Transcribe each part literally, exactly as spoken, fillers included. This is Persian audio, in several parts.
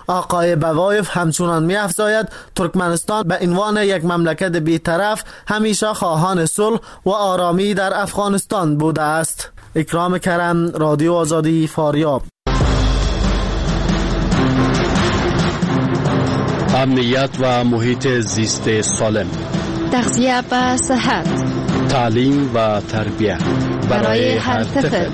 آقای بوایف همچنان می افزاید ترکمنستان به عنوان یک مملکت بی‌طرف همیشه خواهان صلح و آرامی در افغانستان بوده است. اکرام کرم، رادیو آزادی، فاریاب. امنیت و محیط زیست سالم، تغذیه و صحت، تعلیم و تربیت برای هر طفل.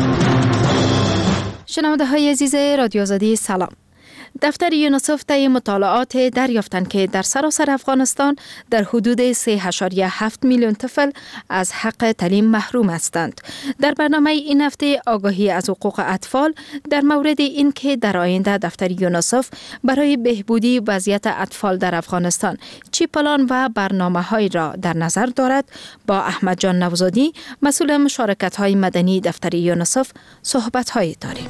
شنونده های عزیز رادیو آزادی، سلام. دفتر یونیسف طی مطالعات دریافتند که در سراسر افغانستان در حدود سه و هفت میلیون طفل از حق تعلیم محروم هستند. در برنامه این هفته آگاهی از حقوق اطفال در مورد این که در آینده دفتر یونیسف برای بهبودی وضعیت اطفال در افغانستان چی پلان و برنامه‌هایی را در نظر دارد با احمد جان نوزادی، مسئول مشارکت‌های مدنی دفتر یونیسف، صحبت‌هایی داریم.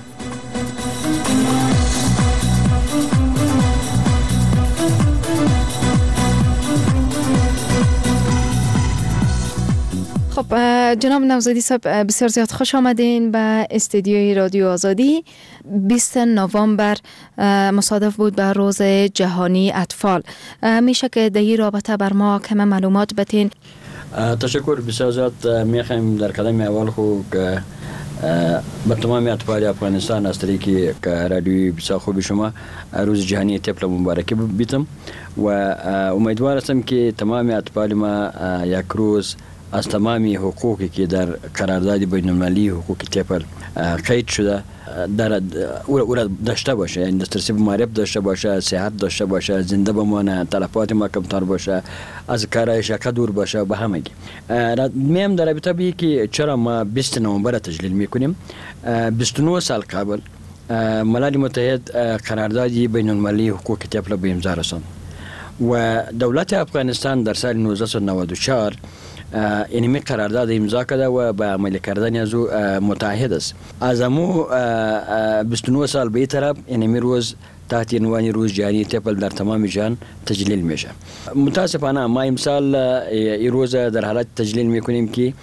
خب جناب نوزادی صاحب، بسیار زیاد خوش آمدین به استودیوی رادیو آزادی. بیست نوامبر مصادف بود به روز جهانی اطفال. میشه که در این رابطه بر ما کم معلومات بتین؟ تشکر. بسیار زیاد میخوایم در کلام اول خو که به تمام اطفال افغانستان از طریق رادیوی بسیار خوب شما روز جهانی طفل مبارک بیتم و امیدوار هستم که تمام اطفال ما یک روز از تمامی حقوقی که در قرارداد بین المللی حقوق طفل قید شده در او را داشته باشه، یعنی دسترسی به معرف داشته باشه، صحت داشته باشه، زنده بمانه، تلفات ما کمتر باشه، از کارهای شقه دور باشه، به همگی. میم در رابطه به که چرا ما بیست نوامبر تجلیل میکنیم، بیست و نه سال قبل ملل متحد قراردادی بین المللی حقوق طفل به امضا رساند و دولت افغانستان در سال نوزده نود و چهار اینمی قرارداد امضا کرده و به عملی کردن از او متعهد است. از امو بیست و نه سال به طرف اینمی روز تحت عنوان روز جهانی طفل در تمام جهان تجلیل میشه. متاسفانه ما امسال این روز در حالت تجلیل میکنیم که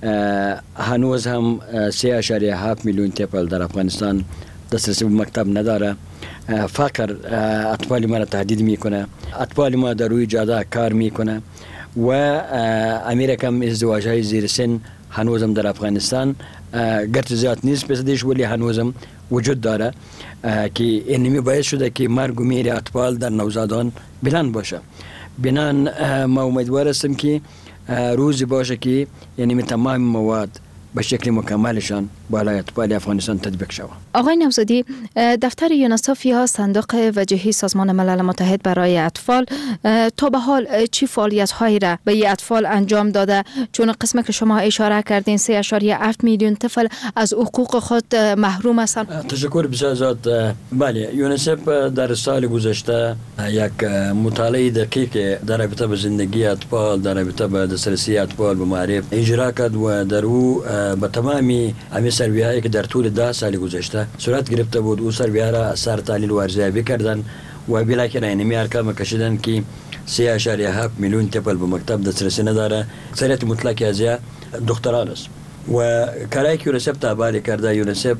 هنوز هم سه و هفت میلیون طفل در افغانستان دسترسی به مکتب نداره. فقر اطفال ما را تهدید میکنه، اطفال ما در روی جاده کار میکنه و امریکا هم ازدواج‌های زیر سن هنوزم در افغانستان گرچه زیاد نیست پسدیش ولی هنوزم وجود داره که اینمی باعث شده که مرگ و میر اطفال در نوزادان بلند باشه. بنان ما امیدوار هستم که روزی باشه که یعنی تمام مواد به شکل مکملشان بالای اطفال افغانستان تطبیق شود. آقای نوزادی، دفتر یونیسف یا صندوق وجهی سازمان ملل متحد برای اطفال تا به حال چی فعالیت هایی را به اطفال انجام داده؟ چون قسمت که شما اشاره کردین سه و هفت میلیون طفل از حقوق خود محروم هستند. تشکر بسیار زیاد. بله، یونیسف در سال گذشته یک مطالعه دقیق در رابطه با زندگی اطفال، در رابطه با دسترسی اطفال به معرف اجرا کرد و در او به تمامی همه سروی‌هایی که در طول ده سال گذشته صورت گرفته بود او سروی‌ها را سر تحلیل و ارزیابی کردن و بالاخره اینمی ارقام کشیدن که سه و هفت میلیون طفل به مکتب دسترسی نداره. اکثریت مطلق از دختران است و کاری که یونیسف تابع کرده، یونیسف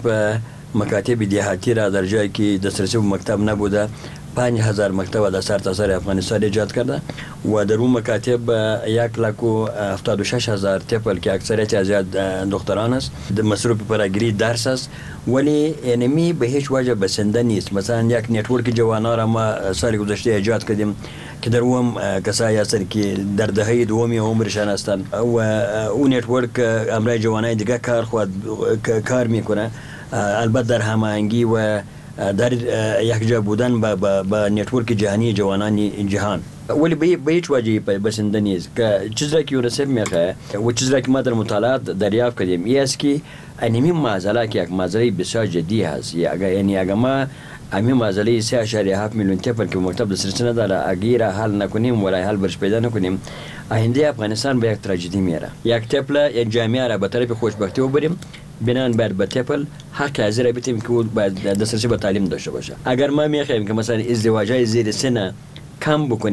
مکاتب دهاتی را در جایی که دسترسی به مکتب نبوده پنج هزار مکتب در سرتاسر افغانستان ایجاد کرده و در اون مکاتب یک لک و هفتاد و شش هزار طفل که اکثریت از دختران است مصروف فراگیری درس است ولی اینمی به هیچ وجه بسنده نیست. مثلا یک نتورک جوانان را ما سال گذشته ایجاد کردیم که در اون کسایی هستند که در دهه دومی عمرشان هستند و اون نتورک امرای جوانای دیگه کار خود کار میکنه، البته در هماهنگی و در یک جا بودن با, با, با نتورک جهانی جوانان جهان ولی به هیچ وجه بسنده نیست. که چیزی که یونیسف میخواه و چیزی که ما در مطالعات دریافت کردیم این است که اینمی معضله که یک معضله بسیار جدی هست، یعنی اگر ما همین معضله سه و هفت میلیون طفل که مکتب دسترسی نداره اگر حل نکنیم ولی حل برش پیدا نکنیم آینده افغانستان به یک تراژدی میره. یک طفل یک جامعه را به طرف خوشبختی ببریم بنان بعد به طفل حق از را بتیم که باید دسترسی به تعلیم داشته باشه. اگر ما میخوایم که مثلا ازدواج‌های زیر سن کم بکنیم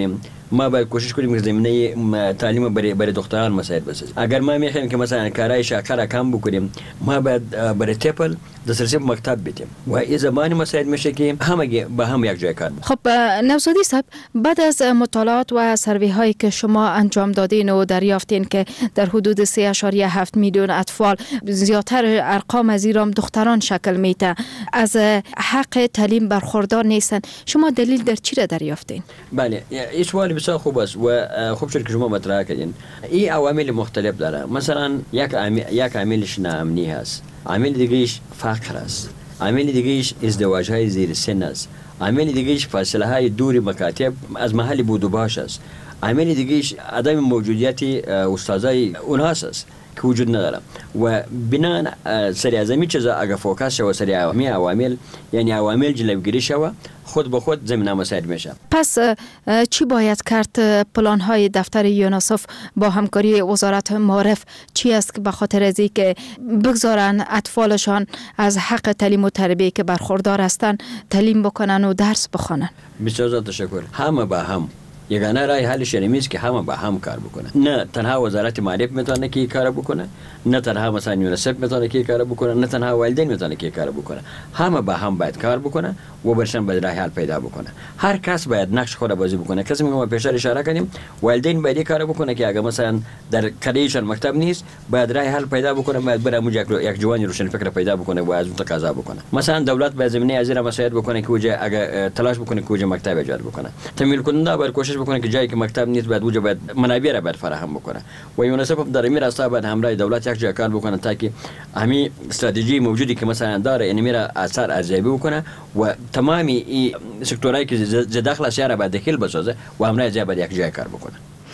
ما باید کوشش کنیم که زمینه تعلیم برای برای دختران مساعد بسازیم. اگر ما میخوایم که مثلا کارهای شاکر کم بکنیم، ما باید برای تپل دسترسی به مکتب بدیم و این زمانی مساعد میشه که همه با هم یک جای کار بکنیم. خب نوزادی صاحب، بعد از مطالعات و سروی هایی که شما انجام دادین و دریافتین که در حدود سه و هفت میلیون اطفال، زیادتر ارقام از ایران دختران شکل میته، از حق تعلیم برخوردار نیستن، شما دلیل در چی را دریافتین؟ بله، این سوال بسیار خوب است و خوب شد که شما مطرح کردین. این عوامل مختلف داره. مثلا یک عامل یک عاملش ناامنی هست، عامل دیگه‌اش فقر است، عامل دیگه‌اش ازدواج های زیر سن است، عامل دیگه‌اش فاصله های دور مکاتب از محل بود و باش است، عامل دیگه‌اش عدم موجودیت استادای اونهاست است که وجود نداره. و بنا سری ازمی چیزا اگه فوکس شو سری عوامی عوامل یعنی عوامل جلوگیری شو، خود به خود زمینه مساعد میشه. پس چی باید کرد؟ پلان های دفتر یونیسف با همکاری وزارت معارف چی است که به خاطر از اینکه بگذارن اطفالشان از حق تعلیم و تربیت که برخوردار هستند تعلیم بکنن و درس بخونن؟ بسیار تشکر. همه با هم یگانه رای حل شرمیز که همه با هم کار بکنه. نه تنها وزارت معارف میتونه که کار بکنه، نه تنها مثلا یونیسف میتونه که کار بکنه، نه تنها والدین میتونه که کار بکنه. همه با هم باید کار بکنه و برشن باید راه حل پیدا بکنه. هر کس باید نقش خود بازی بکنه. کسی میگه ما پیشتر اشاره کردیم والدین باید کار بکنه که اگه مثلا در کلیشان مکتب نیست باید راه حل پیدا بکنه، باید بره موجه یک جوانی روشن فکر پیدا بکنه و از اون تقاضا بکنه. مثلا دولت باید زمینه از این مساعد بکنه که وجه اگه تلاش بکنه که وجه مکتب ایجاد بکنه. تمویل کننده باید کوشش بکنه که جایی که مکتب نیست باید وجه باید منابع را باید فراهم بکنه و یونیسف در این راستا باید همراه دولت یک جای کار بکنه تا که همین استراتژی موجودی که مثلا داره این میره اثر ارزیابی بکنه و تمامی این سکتورایی که ز داخل سیاره باید دخیل بسازه و همراه جای باید یک جای کار بکنه.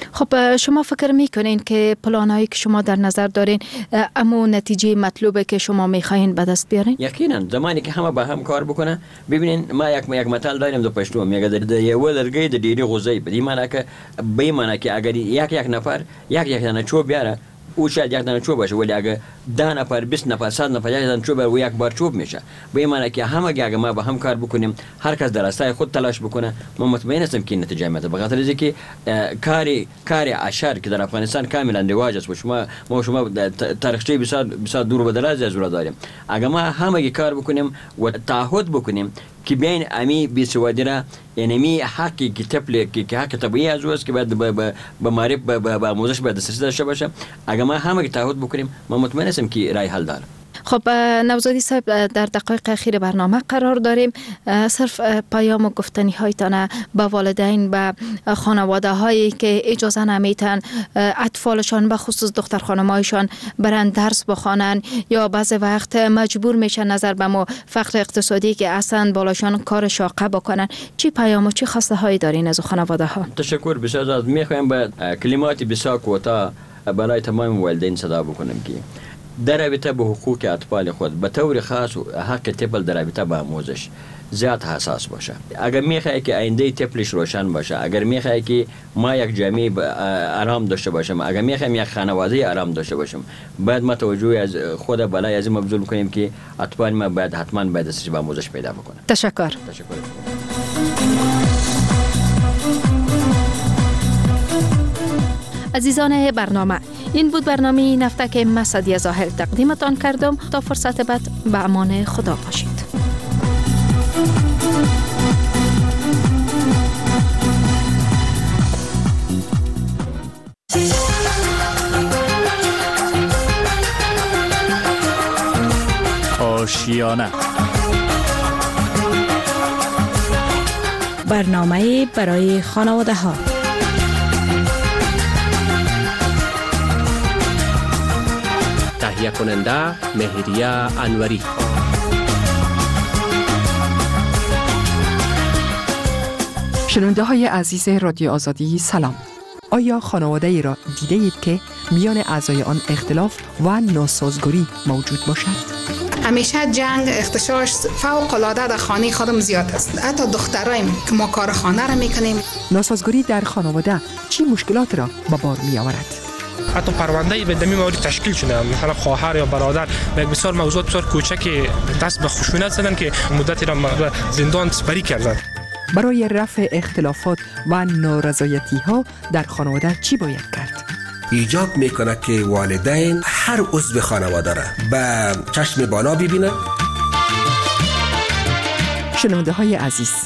خب شما فکر میکنین که پلانایی که شما در نظر دارین اما نتیجه مطلوبه که شما میخواین به دست بیارین؟ یقینا زمانی که همه با هم کار بکنه. ببینین ما یک یک مثال داریم دو پښتو میگه د یو لرګي د ډیری غوزي په دې معنی که به معنی که اگر یک یک نفر یک یک نه چوب بیاره او شاید یک دانه چوب باشه، ولی اگه ده نفر بیست نفر صد نفر یک دانه چوب و یک بار چوب میشه. به این معنی که همه اگه ما با هم کار بکنیم، هر کس در راستای خود تلاش بکنه، ما مطمئن هستم که نتیجه میاد. به خاطر اینکه کاری کاری عشر که در افغانستان کاملا رواج است و شما ما شما تاریخچه بسیار بسیار دور و دراز از اون داریم. اگه ما همه کار بکنیم و تعهد بکنیم که بین امی بیسوادی را یعنی می حقی که تپل که حق طبیعی از اوست که باید به به معرف به آموزش باید دسترسی داشته باشه. اگر ما همه تعهد بکنیم ما مطمئن هستم که رای حل داره. خب نوزادی صاحب، در دقایق اخیر برنامه قرار داریم. صرف پیام و گفتنی هایتان به والدین، به خانواده هایی که اجازه نمیتن اطفالشان به خصوص دختر خانمایشان برن درس بخوانن یا بعض وقت مجبور میشن نظر به ما فقر اقتصادی که اصلا بالاشان کار شاقه بکنن، چی پیام و چی خواسته هایی دارین از خانواده ها؟ تشکر بسیار از میخوایم به کلمات بسیار کوتاه برای تمام والدین صدا بکنم که در رابطه به حقوق اطفال خود به طور خاص حق طفل در رابطه با آموزش زیاد حساس باشه. اگر میخوای که آینده طفلش روشن باشه، اگر میخوای که ما یک جامعه آرام داشته باشیم، اگر میخوایم یک خانواده آرام داشته باشیم، باید ما توجه از خود بالای از این مبذول کنیم که اطفال ما باید حتما باید دسترسی به آموزش پیدا بکنه. تشکر. تشکر. عزیزان برنامه، این بود برنامه این هفته که من سعدیه ظاهر تقدیمتان کردم. تا فرصت بعد به امان خدا باشید. آشیانه، برنامه برای خانواده ها. تهیه کننده مهریه انوری. شنونده های عزیز رادیو آزادی سلام. آیا خانواده ای را دیده اید که میان اعضای آن اختلاف و ناسازگاری موجود باشد؟ همیشه جنگ اختشاش فوق العاده در خانه خودم زیاد است. حتی دخترایم که ما کار خانه را میکنیم. ناسازگاری در خانواده چی مشکلات را به بار می آورد؟ حتی پرونده به دمی موارد تشکیل شده، مثلا خواهر یا برادر به بسیار موضوعات بسیار کوچک دست به خشونت زدن که مدتی را زندان سپری کردند. برای رفع اختلافات و نارضایتی ها در خانواده چی باید کرد؟ ایجاب میکنه که والدین هر عضو خانواده را به چشم بالا ببینن. شنونده های عزیز،